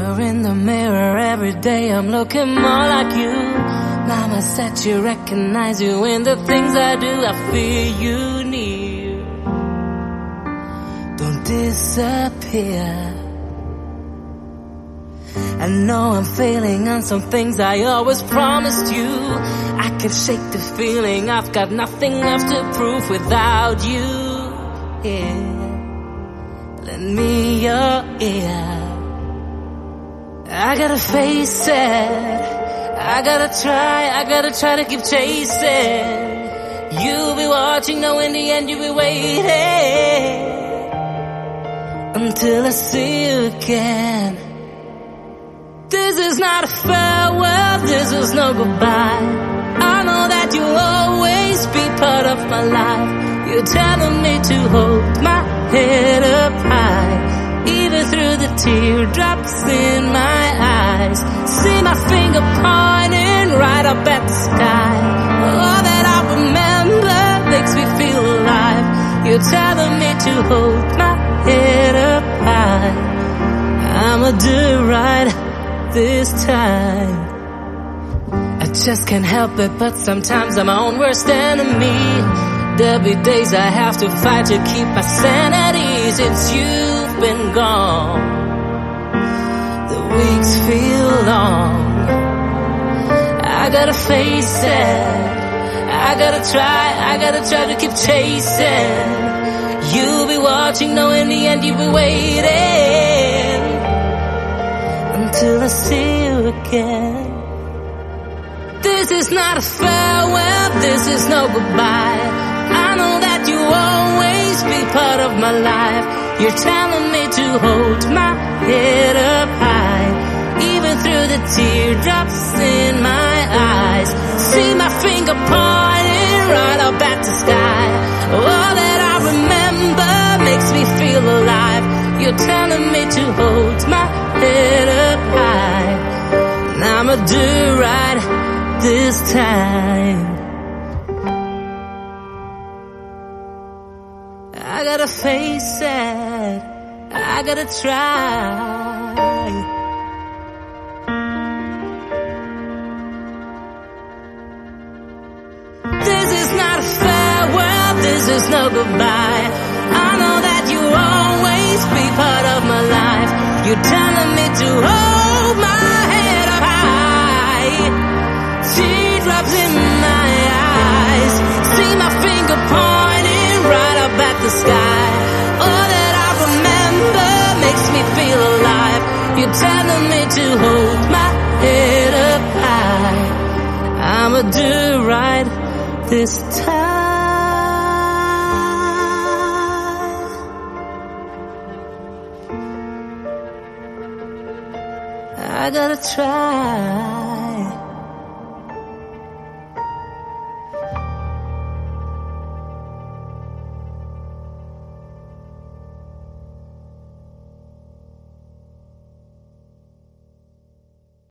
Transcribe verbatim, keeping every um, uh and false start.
You're in the mirror every day, I'm looking more like you. Mama said she recognize you in the things I do. I feel you near. Don't disappear. I know I'm failing on some things I always promised you. I can shake the feeling I've got nothing left to prove without you. Yeah. Lend me your ear. I gotta face it, I gotta try, I gotta try to keep chasing. You'll be watching, no, in the end you'll be waiting until I see you again. This is not a farewell, this is no goodbye. I know that you'll always be part of my life. You're telling me to hold my head up high, even through the teardrops in my eyes. See my finger pointing right up at the sky. All that I remember makes me feel alive. You're telling me to hold my head up high. I'ma do right this time. I just can't help it, but sometimes I'm my own worst enemy. There'll be days I have to fight to keep my sanity since you've been gone. The weeks feel long. I gotta face it, I gotta try, I gotta try to keep chasing. You'll be watching, no, in the end you'll be waiting until I see you again. This is not a farewell, this is no goodbye. I know that you'll always be part of my life. You're telling me to hold my head up high, even through the teardrops in my eyes. See my finger pointing right up at the sky. All that I remember makes me feel alive. You're telling me to hold my head up high, and I'ma do right this time. I gotta face it, I gotta try. This is not a farewell, this is no goodbye. I know that you'll always be part of my life. You're telling me to hold my head up high, teardrops in my eyes. See my finger pointing right up at the sky. All that I remember makes me feel alive. You're telling me to hold my head up high. I'ma do right this time. I gotta try.